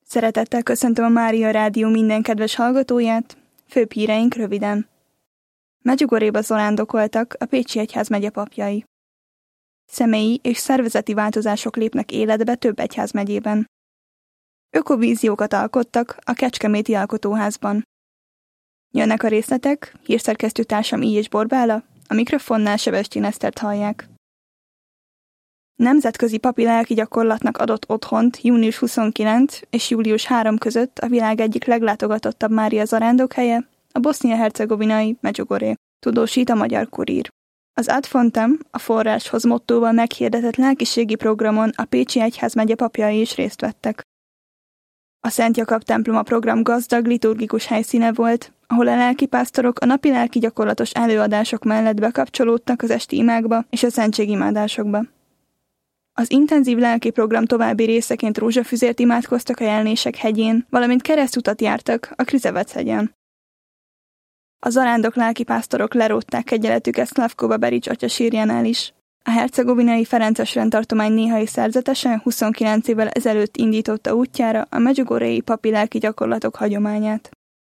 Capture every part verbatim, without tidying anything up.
Szeretettel köszöntöm a Mária Rádió minden kedves hallgatóját, főbb híreink röviden. Medjugorjéba zarándokoltak a Pécsi Egyházmegye papjai. Személyi és szervezeti változások lépnek életbe több egyházmegyében. Ökovíziókat alkottak a Kecskeméti Alkotóházban. Jönnek a részletek, hírszerkesztő társam I. és Borbála, a mikrofonnál Sebestyén Esztert hallják. Nemzetközi papi lelki gyakorlatnak adott otthont június huszonkilencedike és július harmadika között a világ egyik leglátogatottabb Mária zarándokhelye, a bosznia-hercegovinai Medjugorje, tudósít a Magyar Kurír. Az Ad Fontem, a forráshoz mottóval meghirdetett lelkiségi programon a Pécsi Egyházmegye papjai is részt vettek. A Szent Jakab templom a program gazdag liturgikus helyszíne volt, ahol a lelkipásztorok a napi lelki gyakorlatos előadások mellett bekapcsolódtak az esti imákba és a szentségimádásokba. Az intenzív lelki program további részeként rózsafüzért imádkoztak a Jelnések hegyén, valamint keresztutat jártak a Krizevec-hegyen. A zarándok lelkipásztorok lerótták kegyeletüket Szlavko Baberics atya sírjánál is. A hercegovinai ferences rendtartomány néhai szerzetese huszonkilenc évvel ezelőtt indította útjára a medjugorjei papi lelki gyakorlatok hagyományát.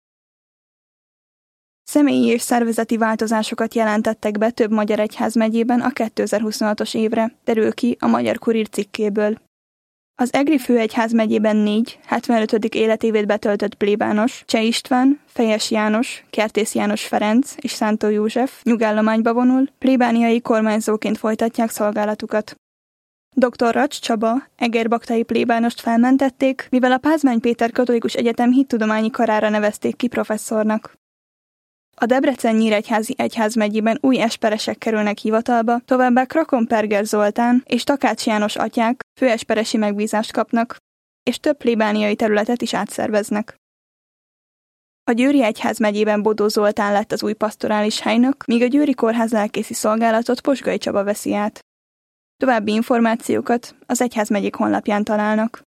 Személyi és szervezeti változásokat jelentettek be több magyar egyházmegyében a kétezer-huszonhatos évre, derül ki a Magyar Kurír cikkéből. Az Egri főegyházmegyében négy, hetvenötödik életévét betöltött plébános, Cseh István, Fejes János, Kertész János Ferenc és Szántó József nyugállományba vonul, plébániai kormányzóként folytatják szolgálatukat. doktor Racs Csaba, egerbaktai plébánost felmentették, mivel a Pázmány Péter Katolikus Egyetem hittudományi karára nevezték ki professzornak. A Debrecen-Nyíregyházi egyházmegyében új esperesek kerülnek hivatalba, továbbá Krakonperger Zoltán és Takács János atyák főesperesi megbízást kapnak, és több plébániai területet is átszerveznek. A Győri egyházmegyében Bodó Zoltán lett az új pastorális helynök, míg a Győri Kórház lelkészi szolgálatot Posgai Csaba veszi át. További információkat az egyházmegyék honlapján találnak.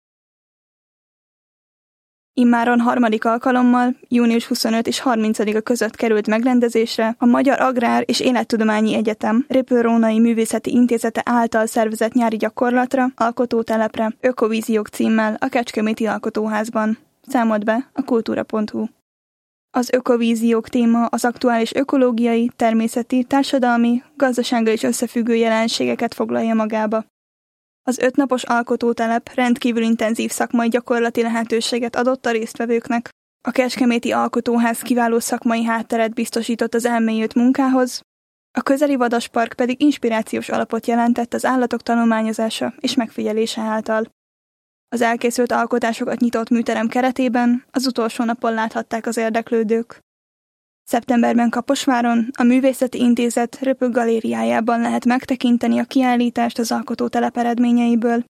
Immáron harmadik alkalommal, június huszonötödike és harmincadika között került megrendezésre a Magyar Agrár és Élettudományi Egyetem Röpör-Rónai Művészeti Intézete által szervezett nyári gyakorlatra, alkotótelepre, Ökovíziók címmel a Kecskeméti Alkotóházban. Számolt be a kultúra pont hu. Az ökovíziók téma az aktuális ökológiai, természeti, társadalmi, gazdasággal is összefüggő jelenségeket foglalja magába. Az ötnapos alkotótelep rendkívül intenzív szakmai gyakorlati lehetőséget adott a résztvevőknek. A Kecskeméti Alkotóház kiváló szakmai hátteret biztosított az elmélyült munkához, a közeli vadaspark pedig inspirációs alapot jelentett az állatok tanulmányozása és megfigyelése által. Az elkészült alkotásokat nyitott műterem keretében az utolsó napon láthatták az érdeklődők. Szeptemberben Kaposváron, a Művészeti Intézet Röpök galériájában lehet megtekinteni a kiállítást az alkotótelep eredményeiből.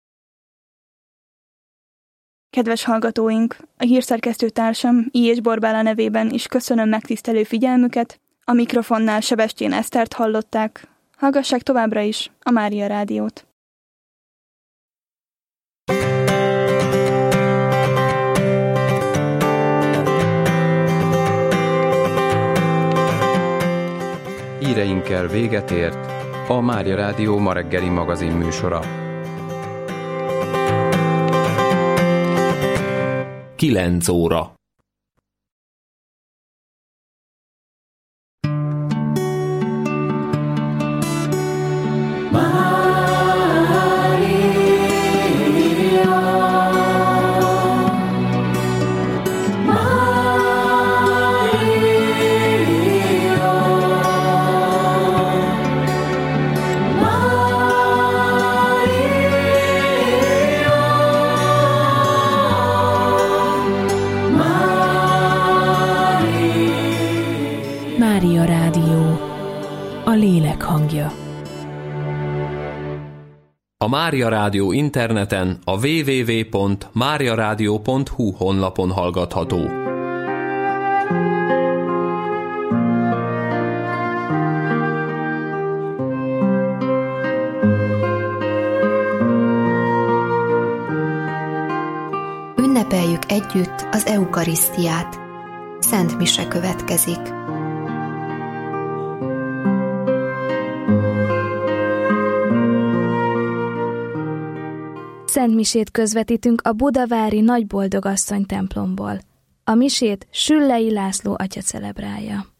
Kedves hallgatóink, a hírszerkesztő társam I. és Borbála nevében is köszönöm megtisztelő figyelmüket, a mikrofonnál Sebestyén Esztert hallották. Hallgassák továbbra is a Mária Rádiót. Híreinkkel véget ért a Mária Rádió ma reggeli magazin műsora. kilenc óra. Mária Rádió, a lélek hangja. A Mária Rádió interneten a double-u double-u double-u pont mária rádió pont hu honlapon hallgatható. Ünnepeljük együtt az eukarisztiát. Szent mise következik. szentmisét közvetítünk a budavári Nagyboldogasszony templomból. A misét Süllei László atya celebrálja.